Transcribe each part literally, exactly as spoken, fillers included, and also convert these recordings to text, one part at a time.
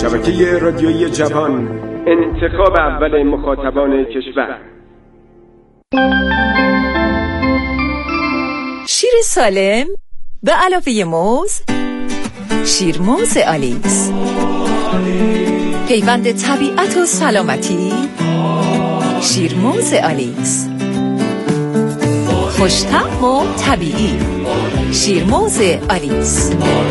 شبکه رادیویی جوان، انتخاب اول مخاطبان کشور. شیر سالم به علاوه موز، شیر موز آلیس، پیوند طبیعت و سلامتی، شیر موز آلیس، خوش‌طعم و طبیعی، شیر موز آلیس.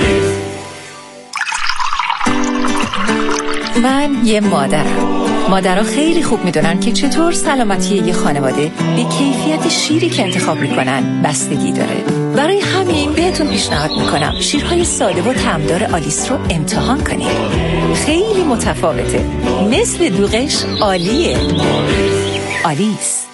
من یه مادرم. مادرها خیلی خوب میدونن که چطور سلامتی یه خانواده به کیفیت شیری که انتخاب میکنن بستگی داره. برای همین بهتون پیشنهاد میکنم شیرهای ساده و طعمدار آلیس رو امتحان کنید. خیلی متفاوته، مثل دوغش عالیه. آلیس.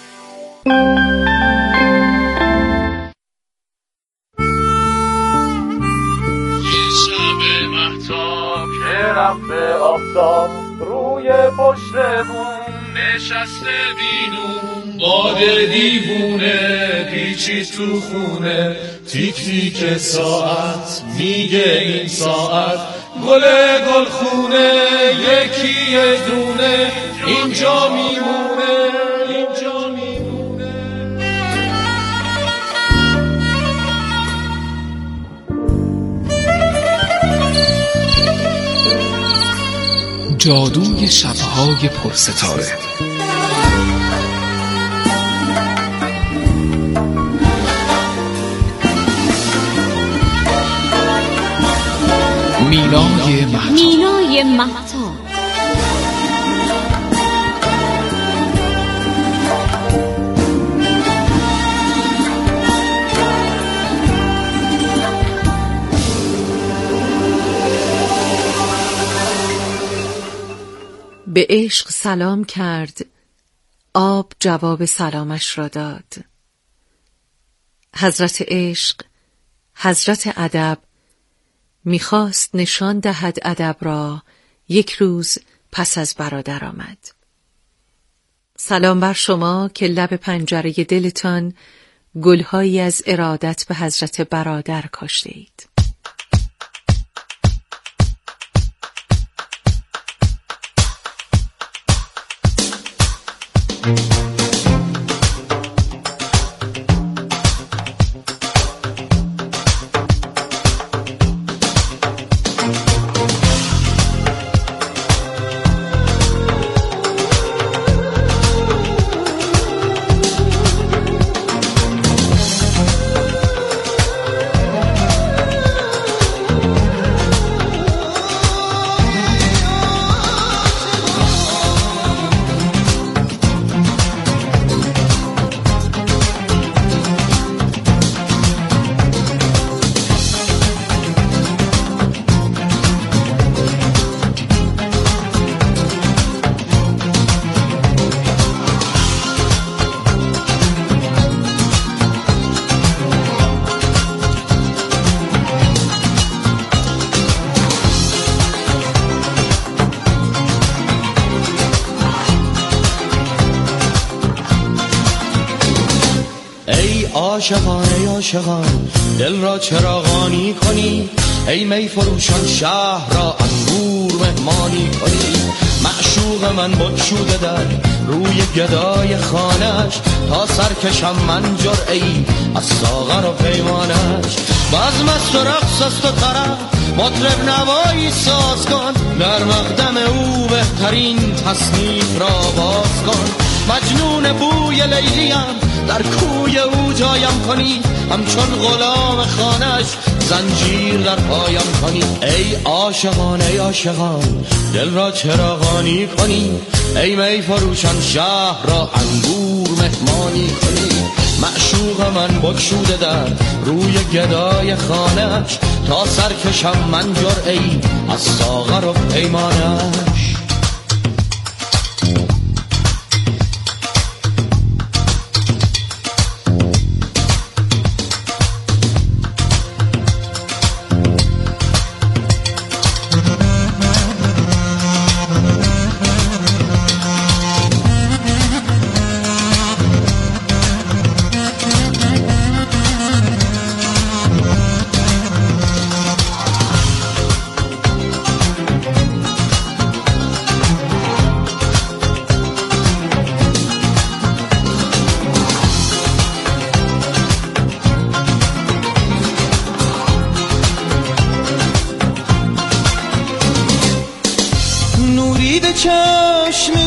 رفته آفتاب روی پشت بوم نشسته بینون باد دیوونه پیچی تو خونه تیک تیک ساعت میگه این ساعت گل گل خونه یکی دونه اینجا میمونه اینجا میمونه. جادوی شب‌های پرستاره. مینای مهتاب. مینای مهتاب. به عشق سلام کرد، آب جواب سلامش را داد. حضرت عشق، حضرت ادب، میخواست نشان دهد ادب را، یک روز پس از برادر آمد. سلام بر شما که لب پنجره دلتان گلهایی از ارادت به حضرت برادر کاشته اید. عاشقان ای عاشقان دل را چراغانی کنی، ای می فروشان شهر را انگور مهمانی کنی. معشوق من بگشوده در روی گدای خانش، تا سرکشم من جرعه‌ای از ساغر و پیمانش. بزم است و رقص است و طرب مطرب نوایی ساز کن، در مقدم او بهترین تصنیف را باز کن. مجنون بوی لیلیم در کوی او جایم کنی، همچون غلام خانش زنجیر در پایم کنی. ای عاشقان ای عاشقان دل را چراغانی کنی، ای می فروشان شهر را انگور مهمانی کنی. معشوق من بگشوده در روی گدای خانش، تا سرکشم من جرعه‌ای از ساغر و پیمانش. به چشم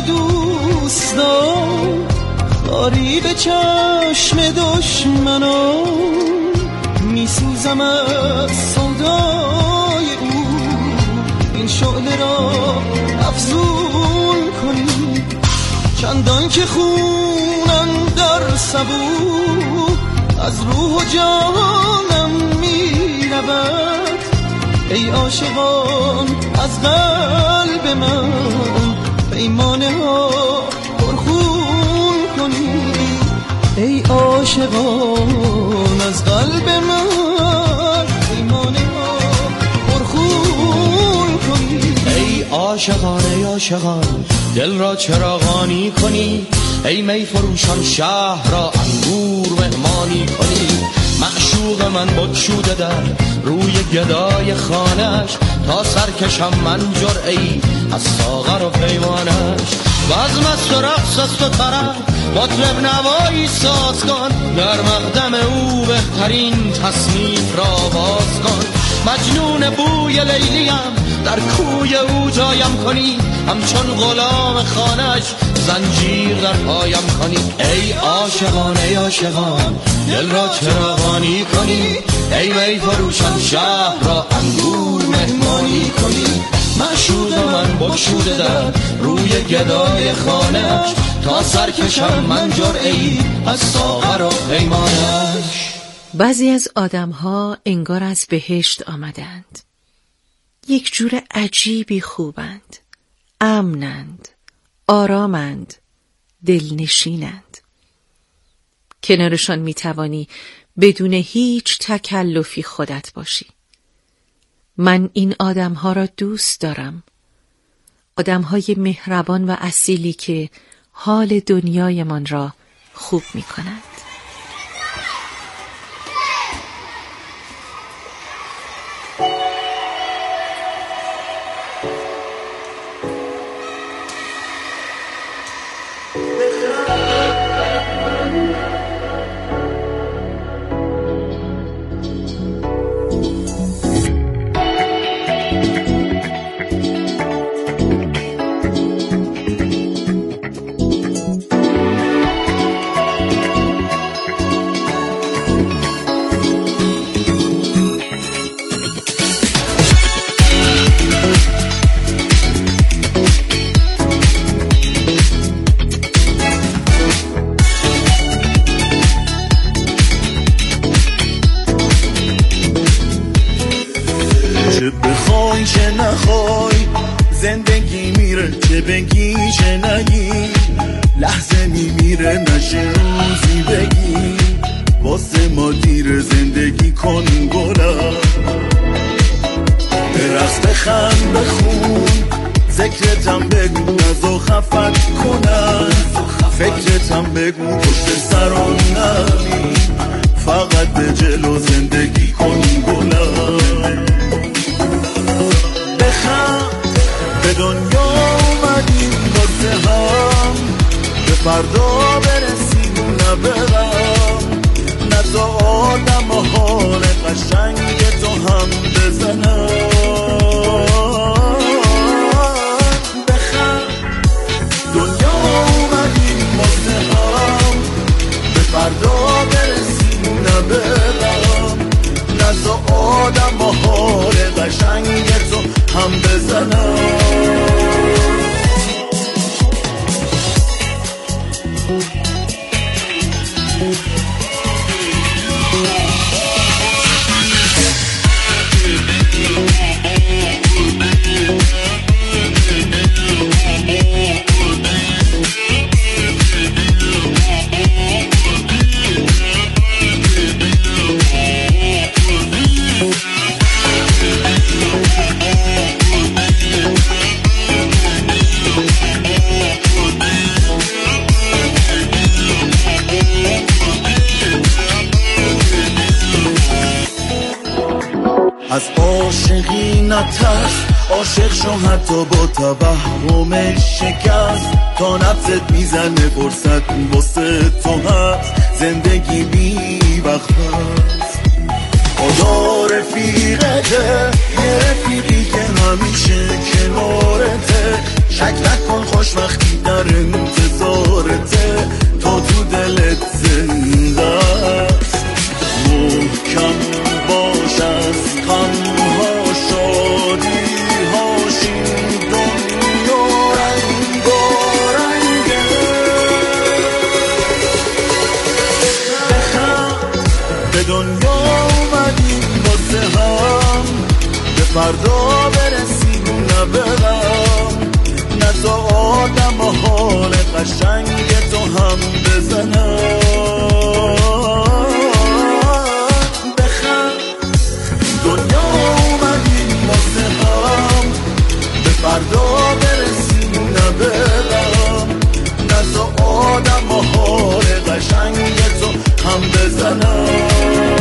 دوستان، خاری به چشم دشمنان، میسوزم از سودای او. این شعله را افزون کنی چندان که خونم در سبو از روح و جانم میرود. ای عاشقان از قلب من پیمانه ها پرخون کنید. ای عاشقان از قلب من پیمانه ها پرخون کنید. ای عاشقان ای عاشقان دل را چراغانی کنی. ای می فروشان شهر را انگور مهمانی کنی. معشوق من بگشوده در روی گدای خانش، تا سرکشم من جرعه‌ای از ساغر و پیمانش. بزم است و رقص است و طرب مطرب نوایی ساز کن، در مقدم او بهترین تصنیف را باز کن. مجنون بوی لیلیم در کوی او جایم کنی، همچون غلام خانش زنجیر در پایم کنی. ای عاشقان ای عاشقان دل را چراغانی کنی. ای می فروشان شهر را انگور مهمانی کنی. معشوق من بگشوده در روی گدای خانش، تا سرکشم من جرعه‌ای از ساغر و پیمانش. بعضی از آدم‌ها انگار از بهشت آمدند. یک جور عجیبی خوبند، امنند، آرامند، دلنشینند. کنارشان میتوانی بدون هیچ تکلفی خودت باشی. من این آدم‌ها را دوست دارم. آدم‌های مهربان و اصیلی که حال دنیایمان را خوب می‌کنند. چه بخوای چه نخوای زندگی میره، چه بگی چه نگی لحظه میمیره، نشه روزی بگی واسه ما دیر. زندگی کن گلم به رقص بخند بخون، ذکرتم بگو نزا خفت کنن، فکرتم بگو پشت سرم نمی، فقط به جلو زندگی کن گلم. به دنیا اومدیم واسه هم، به فردا برسیم نه به غم، نزا آدم و حال قشنگ تو هم بزنم. بخند دنیا اومدیم واسه هم، به فردا برسیم نه به غم، نزا آدم و حال قشنگ تو هم بزنم. از عاشقی نترس، عاشق شو حتی با توهم شکست، تا نفست میزنه فرصت واسه تو هست. زندگی بی وقت هست، خدا رفیقته، یه رفیقی که همیشه کنارته، شک نکن خوشبختی در انتظارته، تا تو دلت زنده است. محکم باش از غمها شادی هاش، این دنیا رنگ و رنگه. بخند به دنیا اومدیم واسه هم، به فردا برسیم نه به غم، نه تا آدم و حال قشنگ تو هم بزنم. فردا برسیم نبرم، نزا آدم و حال قشنگ تو هم بزنم.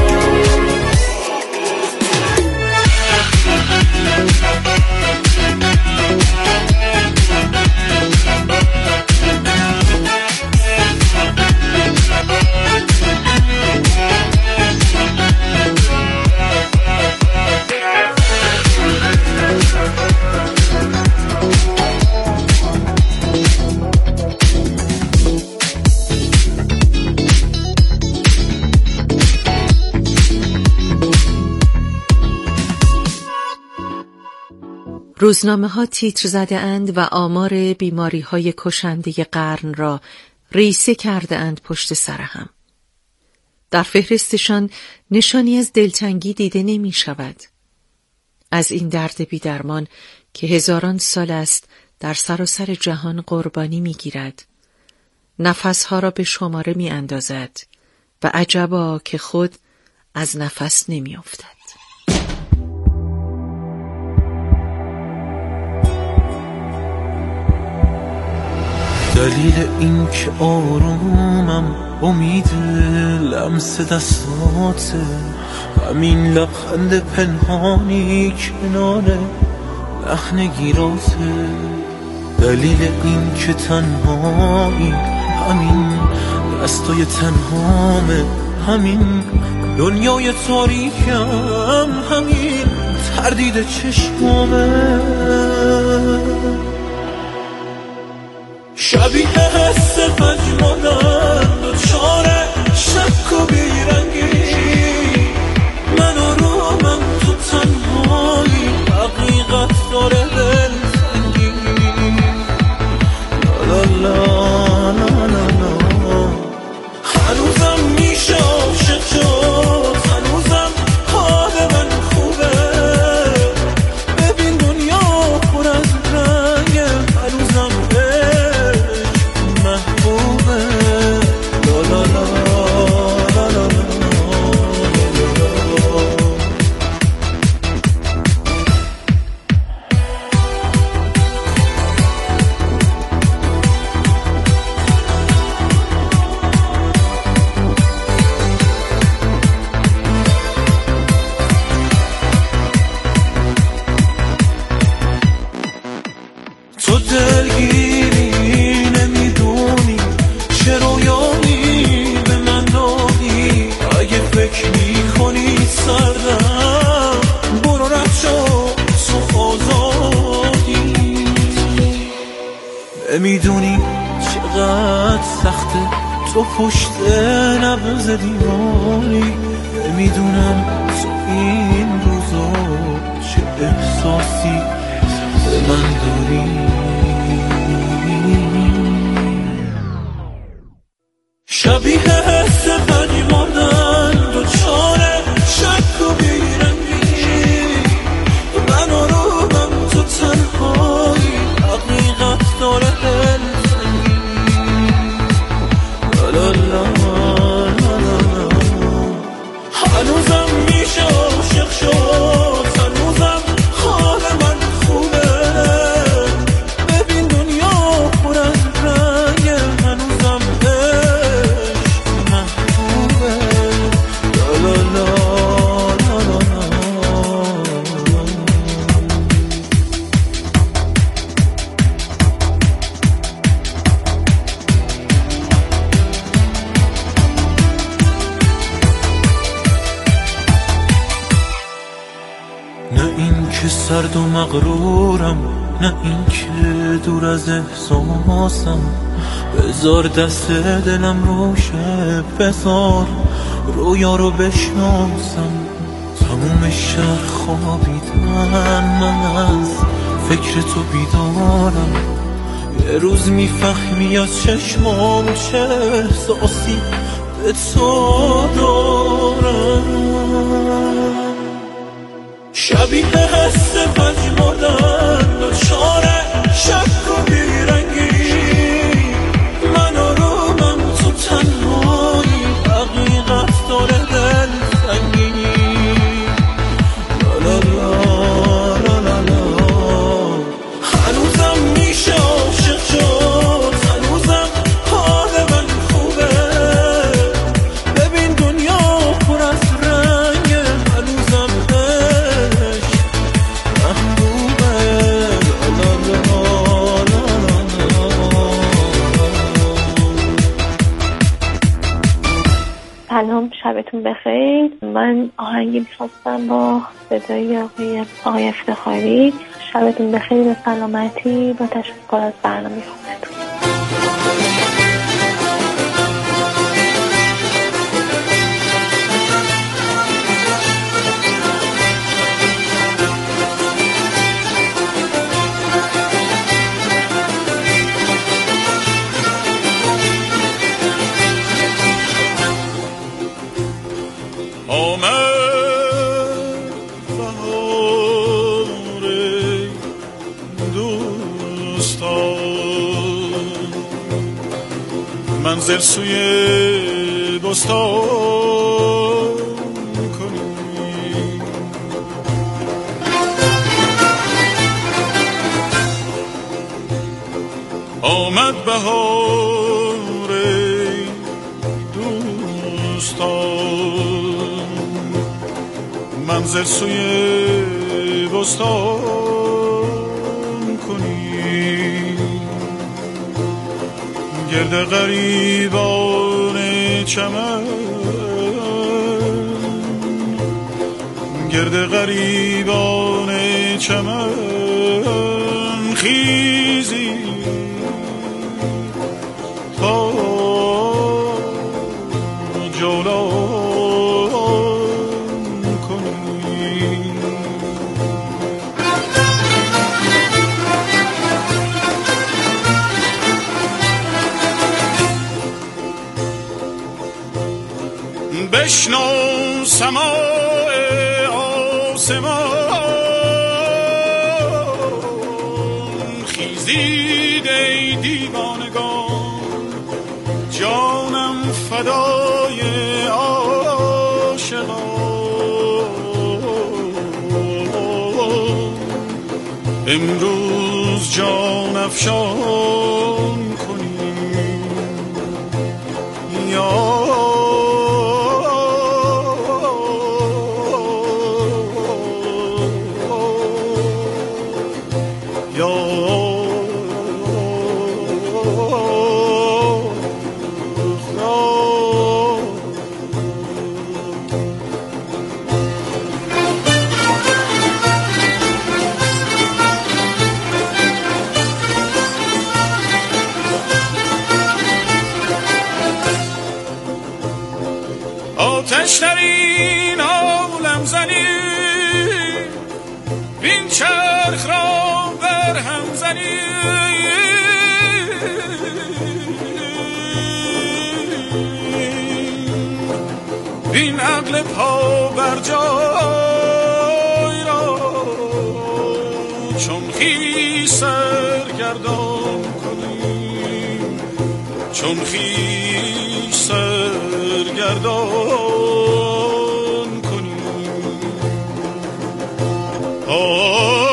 روزنامه ها تیتر زده اند و آمار بیماری های کشنده قرن را ریسه کرده اند پشت سر هم. در فهرستشان نشانی از دلتنگی دیده نمی شود. از این درد بی درمان که هزاران سال است در سراسر جهان قربانی می گیرد. نفسها را به شماره می اندازد و عجبا که خود از نفس نمی افتد. دلیل این که آرومم امید لمس دستاته، همین لبخند پنهانی کنار لحن گیراته. دلیل این که تنهایی همین دستای تنهامه، همین دنیای تاریکم، همین تردید چشمامه. شبیه حس پجمانم دوچاره شک و بیرنگی، من آرومم تو تنهایی، حقیقت داره دل سنگی. لا لا لا لا لا، هنوزم میشه عاشق شد، هنوزم حال من خوبه. ببین دنیا پر از رنگه، هنوزم تو دلگیری نمیدونی چه رویانی به من دادی. اگه فکر میکنی سردم برو رد شو، تو آزادی. نمیدونی چقدر سخته تو پشت نبض دیواری. نمیدونم تو این روزا چه احساسی به من داری. شبیه حس پنجمانم دوچاره شک و بیرنگی، من آرومم تو تنهایی، حقیقت داره دل سنگی. لا لا لا لا لا، هنوزم میشه عاشق شد، هنوزم حال من خوبه. ببین دنیا پر از رنگه، هنوزم عشق سرد و مغرورم، نه این که دور از احساسم. بذار دست دلم روشه، بذار رویا رو بشناسم. تموم شهر خوابیدن، من از فکر تو بیدارم. یه روز میفهمی از چشمام چه احساسی به تو دارم. شبیه حس پژمردن دچار شک و بیرنگی، من آرومم تو تنهایی، حقیقت داره دل سنگی. لا لا لا لا لا، هنوزم میشه عاشق شد، هنوزم حال من خوبه. ببین دنیا پر از رنگه، هنوزم عشق محبوبه. لا لا لا لا لا. سلام، شبتون بخیر. من آهنگی میخواستم با صدای آقای آقای افتخاری. شبتون بخیر و سلامتی، با تشکر از برنامه خوبتون. آمد بهار دوستان، منزل سوی بستان کنیم. آمد بهار دوستان، منزل سوی بستان کنیم. گرد غریبان چمن، گرد غریبان چمن خیزی تا جولان کنیم. بشنو سماع آسمان، خیزید ای دیوانگان، جانم فدای عاشقان. امروز جان افشان کنیم یا آتش در این عالم زنی، بین چرخ را بر هم زنی. بین عقل پا بر جای را، چون خویش سرگردان کنیم، چون خویش سرگردان کنیم. آه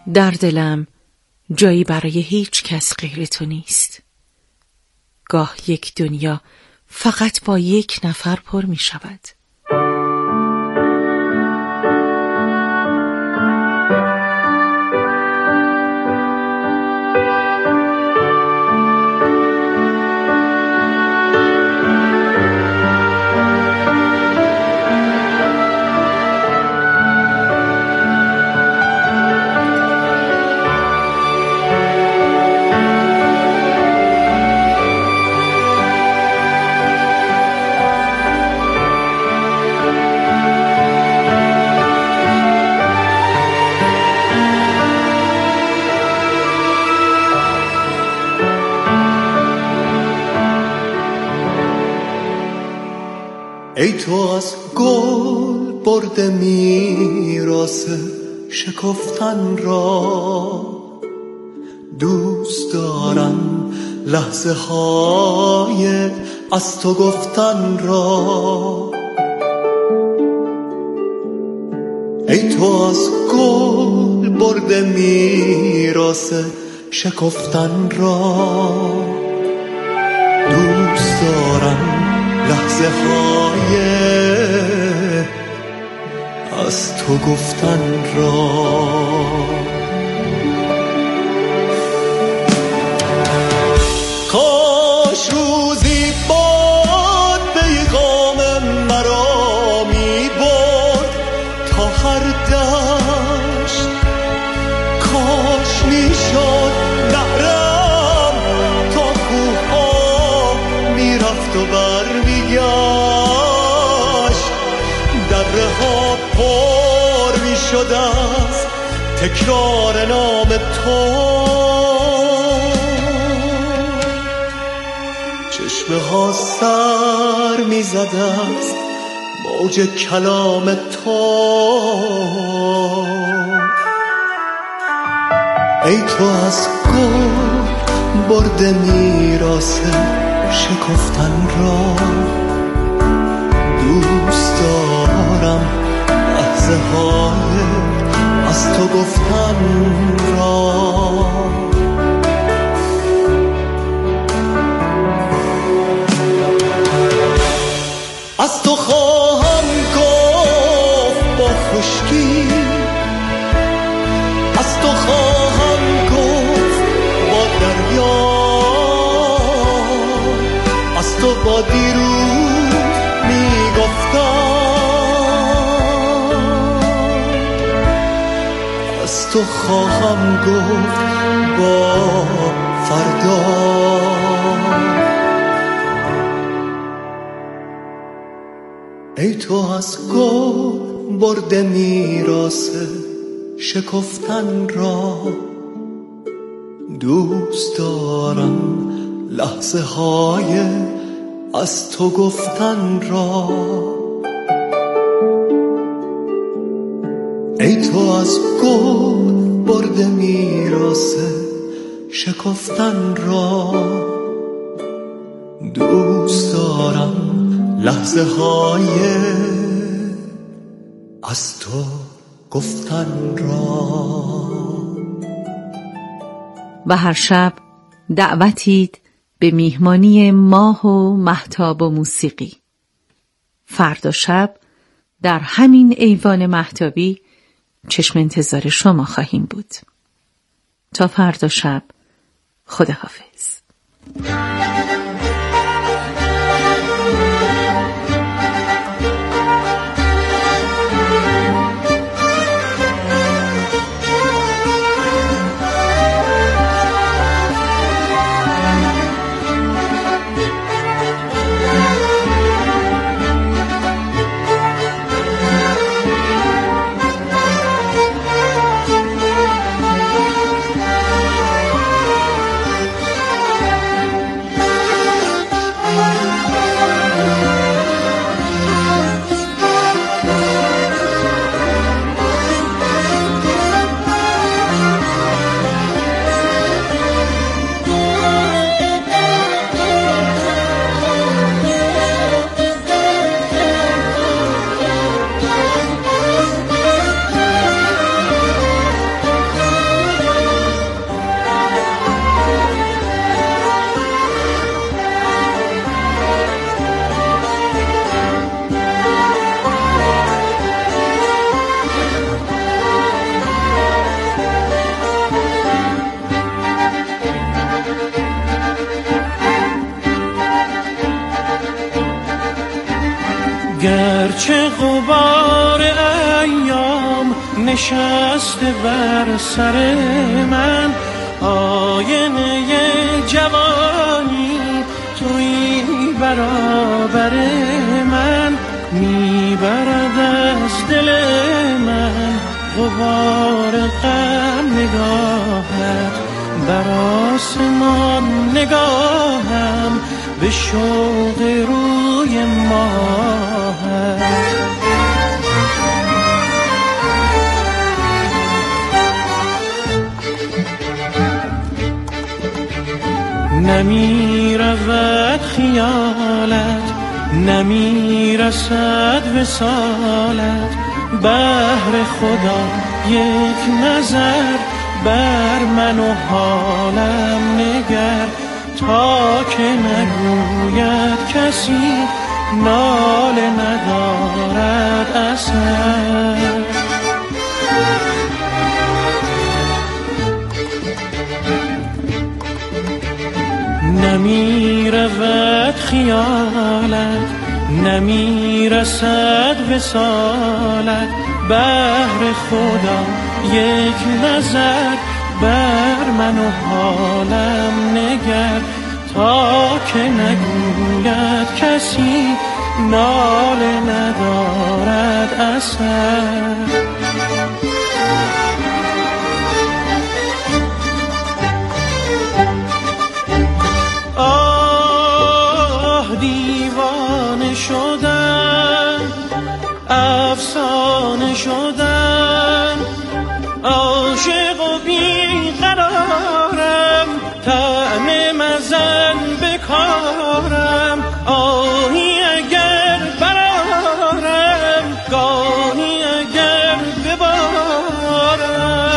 در دلم جایی برای هیچ کس غیر تو نیست. گاه یک دنیا فقط با یک نفر پر می شود. ای تو از گل برده میراث شکفتن را، دوست دارم لحظه های از تو گفتن را. ای تو از گل برده میراث شکفتن را، دوست دارم لحظه های از تو گفتن را. کاش روزی باد پیغام مرا می برد تا هر دشت، کاش می شد نهرم تا کوه ها می رفت و بر می گشت، دره ها پر می شد از تکرار نام تو، چشمه ها سر می زد از موج کلام تو. ای تو از گل برده میراث شکفتن را، دوست دارم لحظه های از تو گفتن را. از تو خواهم گفت با خشکی، از تو خواهم گفت با دریا، از تو با دیروز میگفتم، از تو خواهم گفت با فردا. ای تو از گل برده میراث شکفتن را، دوست دارم لحظه های از تو گفتن را. ای تو از گل برده میراث شکفتن را، دوست دارم لحظه های از تو گفتن را. و هر شب دعوتید به میهمانی ماه و مهتاب و موسیقی. فردا شب در همین ایوان مهتابی چشم انتظار شما خواهیم بود. تا فردا شب، خداحافظ. غبار ایام نشسته بر سر من، آینه جوانی توی برابر من، میبرد از دل من غبار غم نگاهت، بر آسمان نگاهم به شوق روی ماهت. نمی رود خیالت، نمی رسد وصالت، بهر خدا یک نظر بر من و حالم نگر، تا که نگوید کسی ناله ندارد اثر. نمی رود خیالت، نمی رسد وصالت، بهر خدا یک نظر بر من و حالم نگر، تا که نگوید کسی ناله ندارد اثر. افسانه شدن، عاشق و بیقرارم، طعنه مزن بکارم، آهی اگر برارم، گاهی اگر ببارم.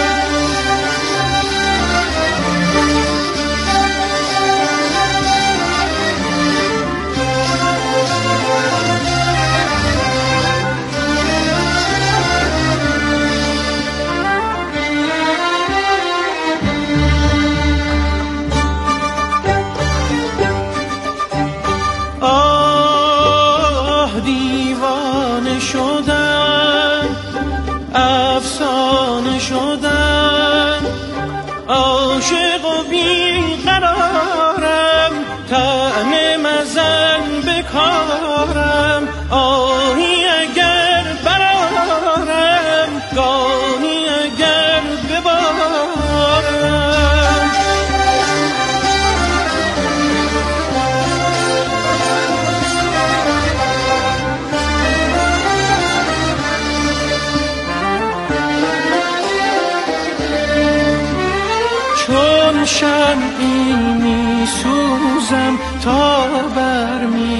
افسانه شدن، عاشق و بیقرارم، طعنه مزن بکارم، آهی اگر برارم، گاهی اگر ببارم. چون شمعی می سوزم تا برمی